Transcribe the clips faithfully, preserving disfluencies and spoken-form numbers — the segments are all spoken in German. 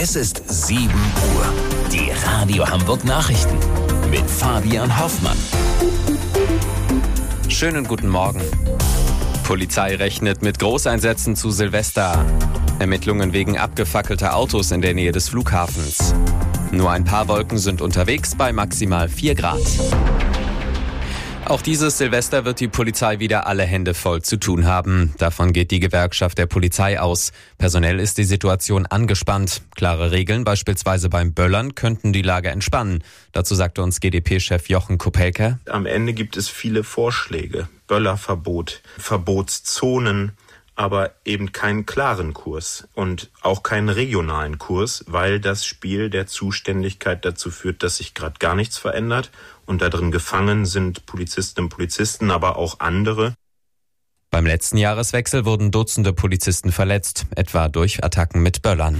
Es ist sieben Uhr. Die Radio Hamburg Nachrichten mit Fabian Hoffmann. Schönen guten Morgen. Polizei rechnet mit Großeinsätzen zu Silvester. Ermittlungen wegen abgefackelter Autos in der Nähe des Flughafens. Nur ein paar Wolken sind unterwegs bei maximal vier Grad. Auch dieses Silvester wird die Polizei wieder alle Hände voll zu tun haben. Davon geht die Gewerkschaft der Polizei aus. Personell ist die Situation angespannt. Klare Regeln, beispielsweise beim Böllern, könnten die Lage entspannen. Dazu sagte uns G d P-Chef Jochen Kopelke. Am Ende gibt es viele Vorschläge. Böllerverbot, Verbotszonen, aber eben keinen klaren Kurs und auch keinen regionalen Kurs, weil das Spiel der Zuständigkeit dazu führt, dass sich gerade gar nichts verändert und da drin gefangen sind Polizistinnen und Polizisten, aber auch andere. Beim letzten Jahreswechsel wurden Dutzende Polizisten verletzt, etwa durch Attacken mit Böllern.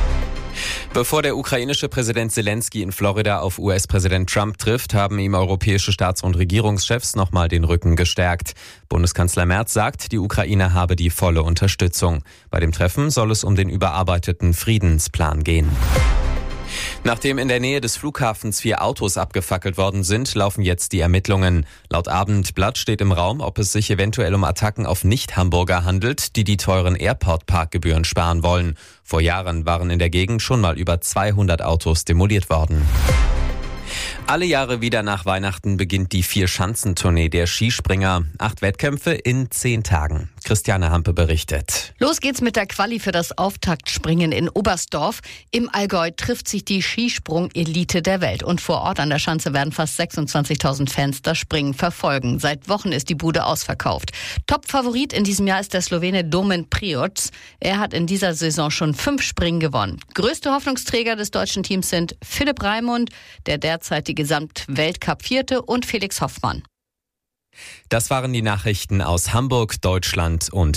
Bevor der ukrainische Präsident Zelensky in Florida auf U S-Präsident Trump trifft, haben ihm europäische Staats- und Regierungschefs nochmal den Rücken gestärkt. Bundeskanzler Merz sagt, die Ukraine habe die volle Unterstützung. Bei dem Treffen soll es um den überarbeiteten Friedensplan gehen. Nachdem in der Nähe des Flughafens vier Autos abgefackelt worden sind, laufen jetzt die Ermittlungen. Laut Abendblatt steht im Raum, ob es sich eventuell um Attacken auf Nicht-Hamburger handelt, die die teuren Airport-Parkgebühren sparen wollen. Vor Jahren waren in der Gegend schon mal über zweihundert Autos demoliert worden. Alle Jahre wieder nach Weihnachten beginnt die Vier-Schanzentournee der Skispringer. Acht Wettkämpfe in zehn Tagen. Christiane Hampe berichtet. Los geht's mit der Quali für das Auftaktspringen in Oberstdorf. Im Allgäu trifft sich die Skisprung-Elite der Welt. Und vor Ort an der Schanze werden fast sechsundzwanzigtausend Fans das Springen verfolgen. Seit Wochen ist die Bude ausverkauft. Top-Favorit in diesem Jahr ist der Slowene Domen Prioc. Er hat in dieser Saison schon fünf Springen gewonnen. Größte Hoffnungsträger des deutschen Teams sind Philipp Raimund, der derzeit die Gesamtweltcup-Vierte, und Felix Hoffmann. Das waren die Nachrichten aus Hamburg, Deutschland und